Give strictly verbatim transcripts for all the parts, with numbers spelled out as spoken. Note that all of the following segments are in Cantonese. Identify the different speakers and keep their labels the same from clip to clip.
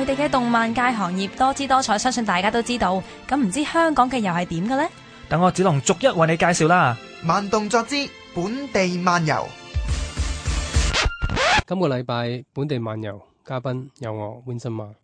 Speaker 1: 內地嘅動漫界行業多姿多彩，相信大家都知道。咁唔知香港嘅又係點嘅呢？
Speaker 2: 等我子龍逐一為你介紹啦。
Speaker 3: 慢動作之本地漫遊。
Speaker 4: 今個禮拜本地漫遊嘉賓有我 Vincent Ma。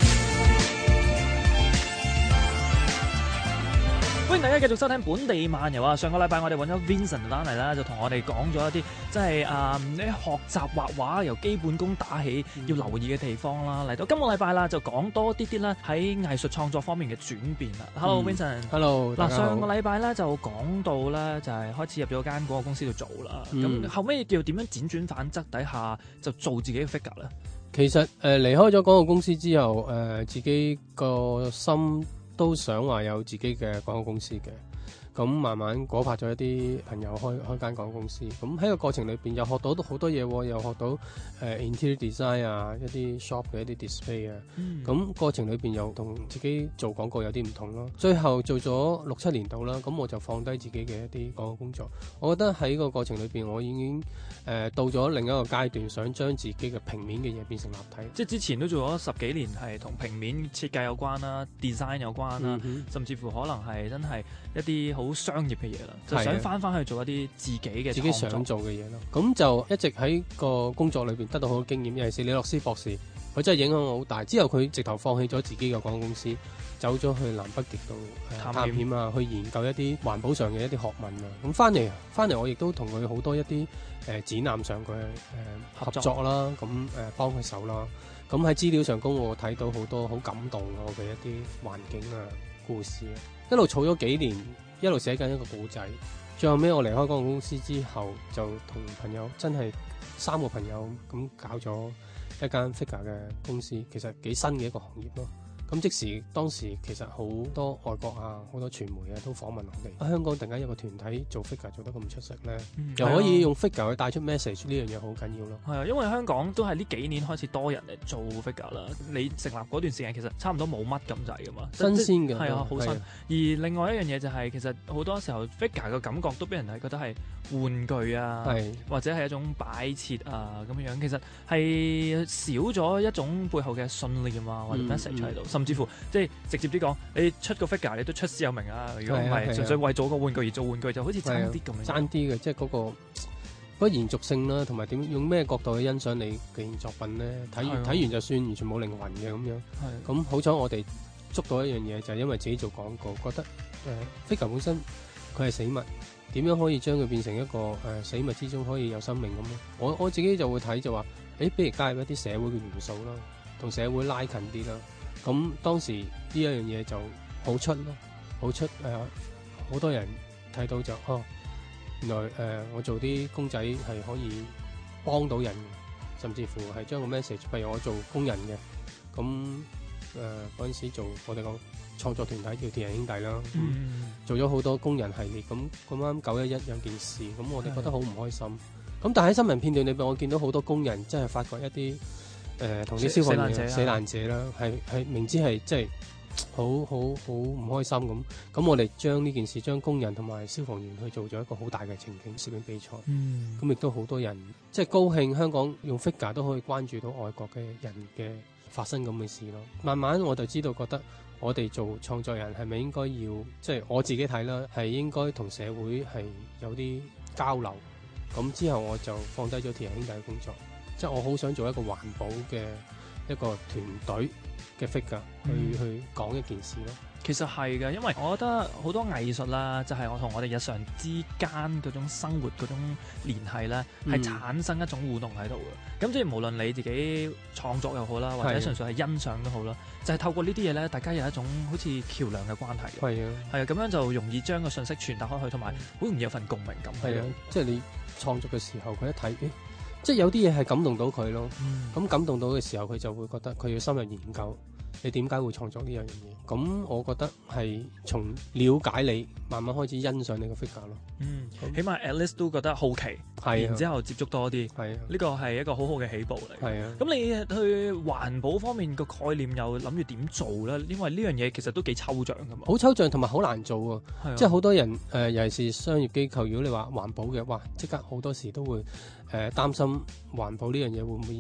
Speaker 2: 歡迎大家繼續收聽本地漫遊啊！上個禮拜我哋揾咗 Vincent 翻嚟啦，就同我哋講咗一啲即係啊，你學習畫畫由基本功打起要留意嘅地方啦。嚟到今個禮拜啦，就講多啲啲啦喺藝術創作方面嘅轉變啦。Hello Vincent，Hello。嗱，上個禮拜咧就講到咧就係開始入咗間廣告公司度做啦。咁、嗯、後尾要點樣輾轉反側底下就做自己嘅 figure 咧？
Speaker 4: 其實誒、呃、離開咗廣告公司之後，誒、呃、自己個心都想話有自己嘅廣告公司嘅，咁慢慢果拍咗一啲朋友開開間廣告公司，咁喺個過程裏邊又學到好多嘢，又學到誒、呃、interior design 啊，一啲 shop 嘅一啲 display 啊，咁、嗯、過程裏邊又同自己做廣告有啲唔同咯。最後做咗六七年度啦，咁我就放低自己嘅一啲廣告工作。我覺得喺個過程裏邊，我已經誒、呃、到咗另一個階段，想將自己嘅平面嘅嘢變成立體。
Speaker 2: 即係之前都做咗十幾年，係同平面設計有關啦、design 有關啦、嗯，甚至乎可能係真係一啲好商業嘅嘢啦，就想翻翻去做一啲自己嘅
Speaker 4: 自己想做嘅嘢咯。咁就一直喺個工作裏邊得到好多經驗。尤其是李洛斯博士，佢真係影響我好大。之後佢直頭放棄咗自己嘅廣告公司，走咗去南北極度、呃、探險啊，去研究一啲環保上嘅一啲學問啊。咁翻嚟翻嚟，我亦都同佢好多一啲誒、呃、展覽上嘅誒、呃、合作啦，咁誒幫佢手啦。咁喺資料上，我睇到好多好感動我嘅一啲環境啊、故事啊，一路儲咗幾年，一路寫緊一個古仔。最後尾我離開廣告公司之後，就同朋友真係三個朋友咁搞咗一間 figure 嘅公司，其實幾新嘅一個行業咯。咁即時當時其實好多外國啊，好多傳媒啊都訪問我哋。香港突然間有個團體做 figure 做得咁出色咧、嗯，又可以用 figure 去帶出 message， 呢樣嘢好緊要咯。
Speaker 2: 係啊，因為香港都係呢幾年開始多人嚟做 figure 啦。你成立嗰段時間其實差唔多冇乜咁滯噶嘛，
Speaker 4: 新鮮嘅
Speaker 2: 係啊，好新。而另外一樣嘢就係、是、其實好多時候 figure 嘅感覺都俾人係覺得係玩具啊，或者係一種擺設啊咁樣。其實係少咗一種背後嘅信念啊，或者 message 喺度。甚至乎即係直接啲講，你出個 figure 你都出師有名啊！如果唔係純粹為做個玩具而做玩具，就好似爭啲咁樣。
Speaker 4: 爭啲嘅，即係嗰個嗰個延續性啦，同埋點用咩角度去欣賞你嘅作品咧？睇完睇完就算，完全冇靈魂嘅咁樣。咁好彩我哋捉到一樣嘢，就係、是、因為自己做廣告，覺得誒、呃、figure 本身佢係死物，點樣可以將佢變成一個誒、呃、死物之中可以有生命咁咧？我我自己就會睇就話，誒，不如加入一啲社會嘅元素啦，同社會拉近啲啦。咁當時呢一樣嘢就好出咯，好出誒，好、呃、多人睇到就哦，原來誒、呃、我做啲公仔係可以幫到人嘅，甚至乎係將個 message， 譬如我做工人嘅，咁誒嗰陣時做我哋個創作團體叫鐵人兄弟啦，嗯、做咗好多工人系列，咁咁啱九一一有件事，咁我哋覺得好唔開心。咁但係喺新聞片段裏邊，我見到好多工人真係發覺一啲。誒同啲消防員死難者啦，係係明知係即係好好好唔開心咁，咁我哋將呢件事將工人同埋消防員去做咗一個好大嘅情景攝影比賽，咁亦都好多人即係高興香港用 figure 都可以關注到外國嘅人嘅發生咁嘅事咯。慢慢我就知道覺得我哋做創作人係咪應該要即係我自己睇啦，係應該同社會係有啲交流。咁之後我就放低咗鐵人兄弟嘅工作。即係我好想做一個環保嘅一個團隊嘅 figure 去、嗯、去講一件事咯。
Speaker 2: 其實係嘅，因為我覺得好多藝術啦，就係、是、我同我哋日常之間嗰種生活嗰種聯繫咧，係、嗯、產生一種互動喺度嘅。咁即係無論你自己創作又好啦，或者純粹係欣賞都好啦，就係、是、透過呢啲嘢咧，大家有一種好似橋梁嘅關係。係啊，係啊，咁樣就容易將個信息傳達開去，同埋好容易有份共鳴感。
Speaker 4: 係啊，即係你創作嘅時候，佢一睇，誒。即係有啲嘢係感動到佢咯，咁、嗯、感動到嘅時候，佢就會覺得佢要深入研究你點解會創作呢樣嘢。咁我覺得係從了解你，慢慢開始欣賞你個 figure 咯。
Speaker 2: 嗯，起碼 at least 都覺得好奇，然之後接觸多啲，係啊，呢個係一個好好嘅起步嚟。係啊，咁你去環保方面個概念又諗住點做咧？因為呢樣嘢其實都幾抽象噶嘛。好
Speaker 4: 抽象同埋好難做啊！即係好多人誒、呃，尤其是商業機構，如果你話環保嘅，哇，即刻好多時都會誒擔、呃、心環保呢樣嘢會唔會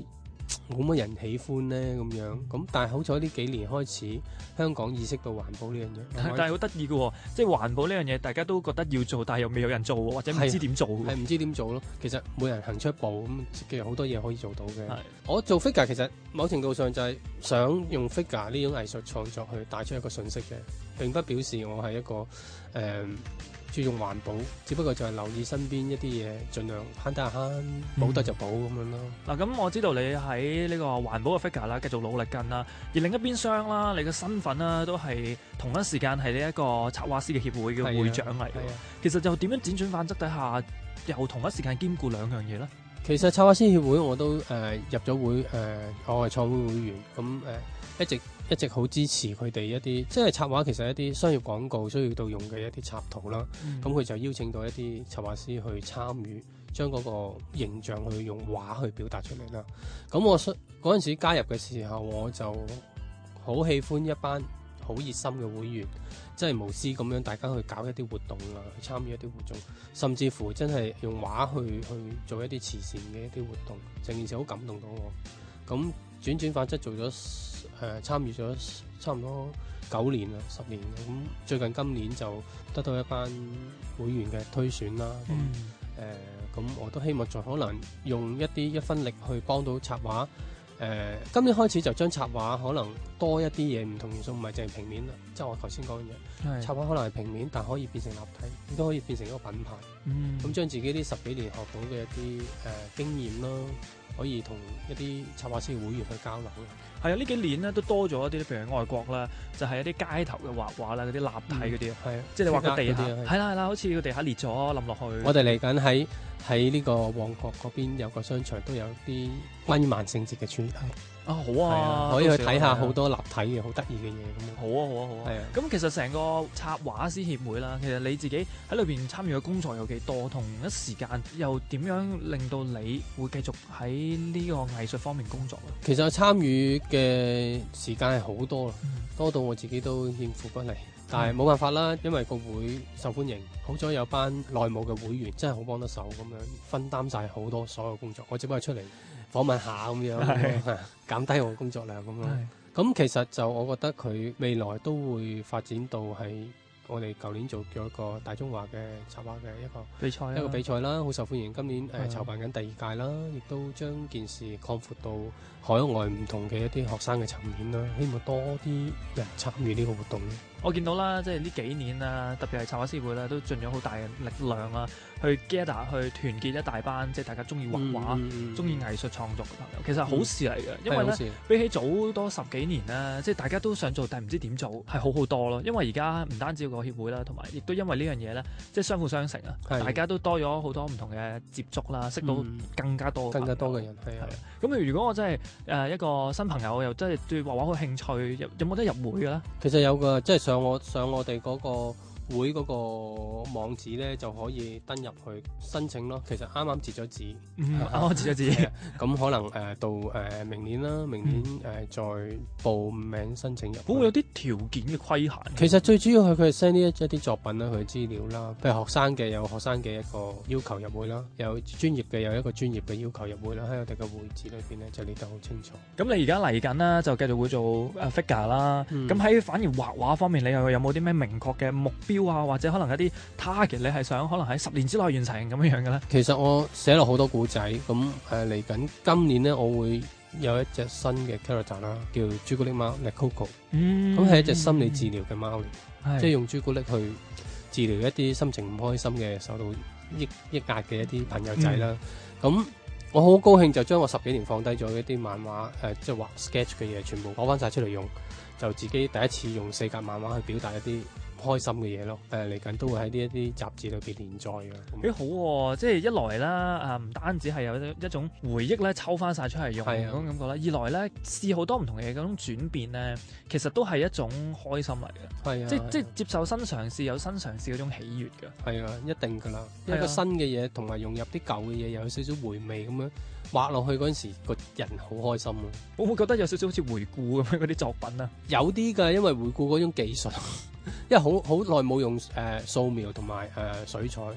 Speaker 4: 冇乜人喜歡咧咁樣。咁但係好彩呢幾年開始，香港意識到環保呢樣嘢。
Speaker 2: 但係好得意嘅喎，即係環保呢樣嘢，大家都覺得要做，但係又未有人做，或者唔知點做。
Speaker 4: 係唔知點做咯。其實每人行出一步咁，其實好多嘢可以做到嘅。我做 figure 其實某程度上就係想用 figure 呢種藝術創作去帶出一個信息嘅，並不表示我係一個誒、呃、注重環保，只不過就係留意身邊一啲嘢，盡量慳得就慳，補得就補咁樣咯。
Speaker 2: 嗱、嗯，咁我知道你喺呢個環保嘅 figure 啦，繼續努力緊啦。而另一邊廂啦，你嘅身份啦，都係同一時間係呢一個插畫師嘅協會嘅會長嚟嘅。其實就點樣輾轉反側底下，又同一時間兼顧兩樣嘢咧？
Speaker 4: 其實插畫師協會我都誒、呃、入咗會，誒、呃、我係創會會員，咁誒、呃、一直一直好支持佢哋一啲，即係插畫其實一啲商業廣告需要到用嘅一啲插圖啦。咁佢、嗯、就邀請到一啲插畫師去參與，將嗰個形象去用畫去表達出嚟啦。咁我嗰陣時加入嘅時候，我就好喜歡一班好熱心嘅會員，即係無私咁樣大家去搞一啲活動啊，去參與一啲活動，甚至乎真係用畫去去做一啲慈善嘅一啲活動，成件事好感動到我。咁轉轉反側做咗誒、呃、參與咗差唔多九年啦，十年。咁最近今年就得到一班會員嘅推選啦。咁誒咁我都希望盡可能用一啲一分力去幫到插畫。誒、呃，今年開始就將插畫可能多一啲嘢，唔同元素，唔係淨係平面啦。即係我頭先講嘅嘢，插畫可能係平面，但可以變成立體，亦都可以變成一個品牌。嗯，咁將自己呢十幾年學到嘅一啲誒、呃、經驗啦，可以同一啲插畫師會員去交流咯。
Speaker 2: 係啊，呢幾年咧都多咗一啲，譬如外國啦，就係、是、一啲街頭嘅畫畫啦，嗰啲立體嗰啲啊，
Speaker 4: 係、嗯，
Speaker 2: 即係你畫個地下，係啦係啦，好似個地下裂咗冧落去。
Speaker 4: 我哋嚟緊喺喺呢個旺角嗰邊有個商場都有啲關於萬聖節嘅主題。
Speaker 2: 啊好啊，
Speaker 4: 啊可以去睇下好多立體嘅好得意嘅嘢咁。
Speaker 2: 好啊好啊好啊。係啊。咁其實成個插畫師協會啦，其實你自己喺裏邊參與嘅工作有幾多？同一時間又點樣令到你會繼續喺呢個藝術方面工作咧？
Speaker 4: 其實我參與嘅時間係好多啦，嗯、多到我自己都應付不嚟。但係冇辦法啦，因為個會受歡迎，好彩有班內務嘅會員真係好幫得手咁樣分擔晒好多所有工作。我只不過出嚟訪問下咁樣，減低我工作量咁咯。咁其實就我覺得佢未來都會發展到係我哋舊年做咗一個大中華嘅插畫嘅一個
Speaker 2: 比賽，
Speaker 4: 一個比賽啦，好受歡迎。今年誒籌辦緊第二屆啦，亦都將件事擴闊到海外唔同嘅一啲學生嘅層面啦，希望多啲人參與呢個活動。
Speaker 2: 我見到啦，即係呢幾年啊，特別係插畫師會啦，都盡咗好大嘅力量啊，去 gather 去團結一大班即係大家中意畫畫、中意、嗯、藝術創作嘅朋友，其實好事嚟嘅，嗯、因為咧比起早多十幾年咧，即係大家都想做，但係唔知點做，係好好多咯。因為而家唔單止有個協會啦，同埋亦都因為呢樣嘢咧，即係相輔相成啊，的大家都多咗好多唔同嘅接觸啦，識到更加多、嗯、更加多嘅人係啊。咁如果我真係誒一個新朋友，又真係對畫畫好興趣，有有冇得入會嘅咧？
Speaker 4: 其實有㗎，即係上我上我哋嗰個會嗰個網址咧，就可以登入去申請咯。其實啱啱截咗紙，啱啱、
Speaker 2: 嗯啊、截咗紙。
Speaker 4: 咁可能誒、呃、到誒、呃、明年啦，明年誒、嗯呃、再報名申請入。
Speaker 2: 會唔會有啲條件嘅規限？
Speaker 4: 其實最主要係佢係 send 呢一一啲作品啦，佢嘅資料啦。譬如學生嘅有學生嘅一個要求入會啦，有專業嘅有一個專業嘅要求入會啦。喺我哋嘅會址裏邊咧就列得好清楚。
Speaker 2: 咁你而家嚟緊啦，就繼續會做誒 figure 啦。咁喺、嗯、反而畫畫方面，你又有冇啲咩明確嘅目標啊？或者可能一啲 target 你係想可能喺十年之內完成咁樣樣嘅咧？
Speaker 4: 其實我寫落好多故仔，咁誒嚟緊今年咧，我會有一隻新嘅 character 啦，叫朱古力貓 Coco。咁係一隻心理治療嘅貓嚟，嗯、即係用朱古力去治療一啲心情唔開心嘅、受到抑抑壓嘅一啲朋友仔啦。咁、嗯、我好高興就將我十幾年放低咗一啲漫畫誒、呃，即係畫 sketch 嘅嘢，全部攞翻晒出嚟用，就自己第一次用四格漫畫去表達一啲開心嘅嘢咯，誒嚟緊都會喺呢一啲雜誌裏邊連載嘅。幾、欸、好喎、啊！即係一來啦，啊唔單止係有一種回憶咧，抽翻晒出嚟用嗰種感覺啦；二來咧，試好多唔同嘅嘢，嗰種轉變咧，其實都係一種開心嚟嘅。係啊，即係即係接受新嘗試，有新嘗試嗰種喜悅嘅。係啊，一定㗎啦！一個新嘅嘢同埋融入啲舊嘅嘢，又有少少回味咁樣畫落去嗰陣時，個人好開心咯。我會覺得有少少好似回顧咁樣嗰啲作品啊，有啲㗎，因為回顧嗰種技術。因為好好耐冇用誒、呃、素描同埋誒水彩，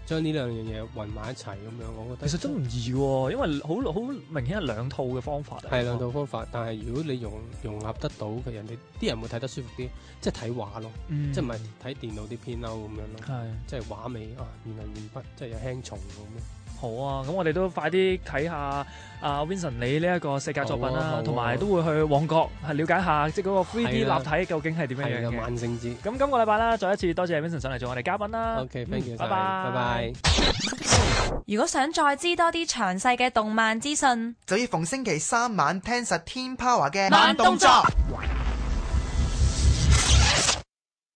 Speaker 4: 將呢兩樣嘢混埋一齊咁樣，我覺得
Speaker 2: 其實真唔易喎，因為好好明顯係兩套嘅方法嚟。
Speaker 4: 係兩套方法，但係如果你融融合得到嘅，人哋啲人會睇得舒服啲，即係睇畫咯，
Speaker 2: 嗯、
Speaker 4: 即係唔係睇電腦啲片勾咁樣咯，
Speaker 2: 係
Speaker 4: 即係畫味啊，原來鉛筆即係有輕重咁咯。
Speaker 2: 好啊，咁我哋都快啲睇下阿 Vincent 你呢一個世界作品啦，同埋、啊啊、都會去旺角係了解下，即係嗰個 three D 立體究竟係點樣樣嘅。
Speaker 4: 萬聖節。咁
Speaker 2: 今個禮拜啦，再一次多謝 Vincent 上嚟做我哋嘉賓啦。
Speaker 4: OK，thank you，
Speaker 2: 拜拜，
Speaker 4: 拜拜。
Speaker 1: 如果想再知多啲詳細嘅動漫資訊，
Speaker 3: 就要逢星期三晚聽實天 Power 嘅慢動作。